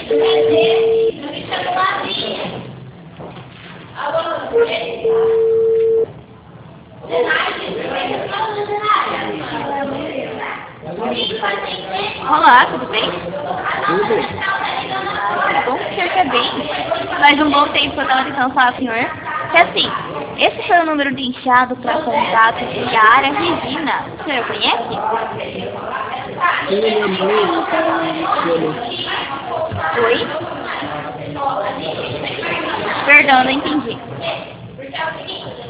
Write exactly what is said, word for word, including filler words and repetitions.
Olá, tudo bem? Tudo. Ah, bom que o senhor tá bem. Mas um bom tempo que eu estava tentando falar com o senhor. Que assim, esse foi o número de enxado para contato de área Regina. O senhor conhece? Sim, minha mãe, ela tá mexendo. Oi? Perdão, não entendi.